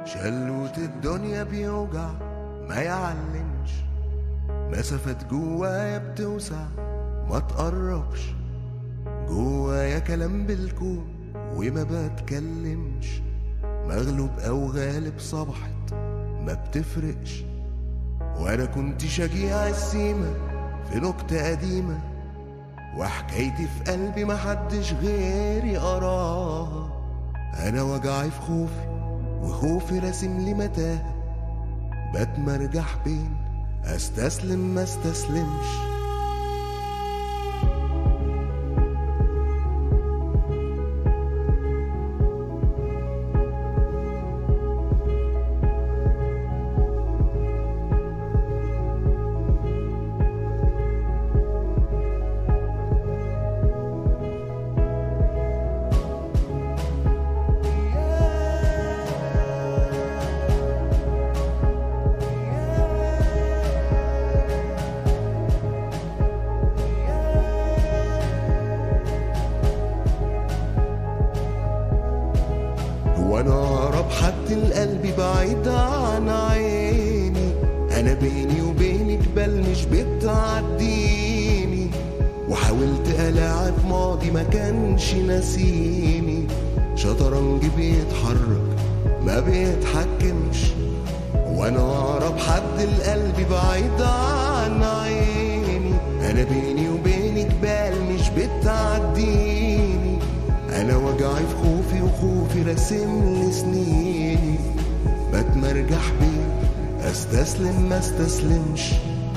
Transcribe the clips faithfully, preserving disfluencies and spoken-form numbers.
شلوت الدنيا بيوجع ما يعلمش، مسافات جوايا بتوسع ما تقربش، جوايا كلام بالكون وما بتكلمش، مغلوب او غالب صبحت ما بتفرقش، وانا كنت شجيع السيمة في نكتة قديمة، وحكايتي في قلبي محدش غيري قراها، انا وجعي في خوفي وخوفي راسم لي متاهة، بتمرجح بين استسلم ما استسلمش. وانا اقرب حد لقلبي بعيد عن عيني، انا بيني وبينك بل مش بتعديني، وحاولت الاعب ماضي ما كانش ناسيني، شطرنج بيتحرك ما بيتحكمش، وانا اقرب حد لقلبي بعيد عن عيني، انا بيني وبينك بل مش بتعديني، انا وجعي في خوفي وخوفي راسم لي سنيني، بتمرجح بيه استسلم ما استسلمش.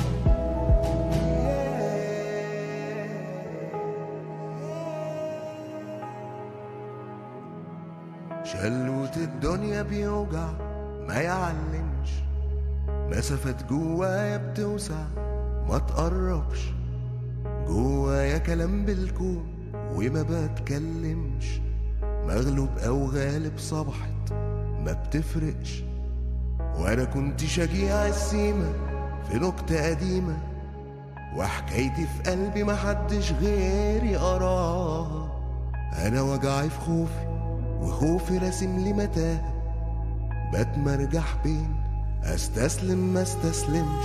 شلوت الدنيا بيوجع ما يعلمش، مسافات جوايا بتوسع ما تقربش، جوايا كلام بالكون وما بتكلمش، مغلوب او غالب صبحت ما بتفرقش، وانا كنت شجيع السيمة في نكتة قديمة، وحكايتي في قلبي محدش غيري قراها، انا وجعي في خوفي وخوفي راسم لي متاهة، بتمرجح بين استسلم ما استسلمش.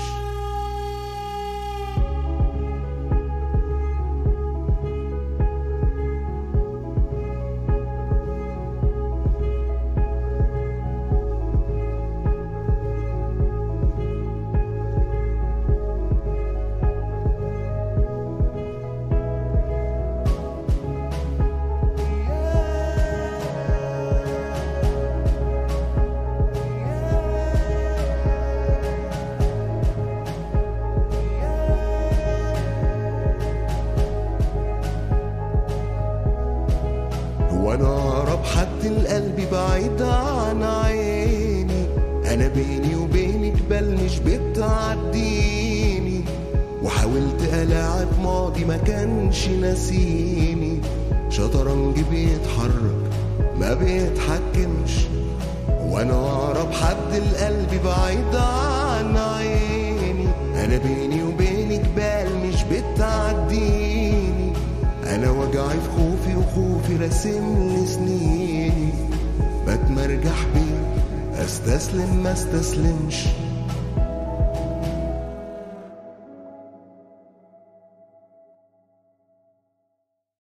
وانا اقرب حد لقلبي بعيد عن عيني، انا بيني وبينك بل مش بتعديني، وحاولت الاعب ماضي ما كانش ناسيني، شطرنج بيتحرك ما بيتحكمش، وانا اقرب حد لقلبي بعيد عن عيني، انا بيني وبينك بل مش بتعديني، انا وجعي في خوفي وخوفي راسم لي سنيني، بتمرجح بيه استسلم ما استسلمش.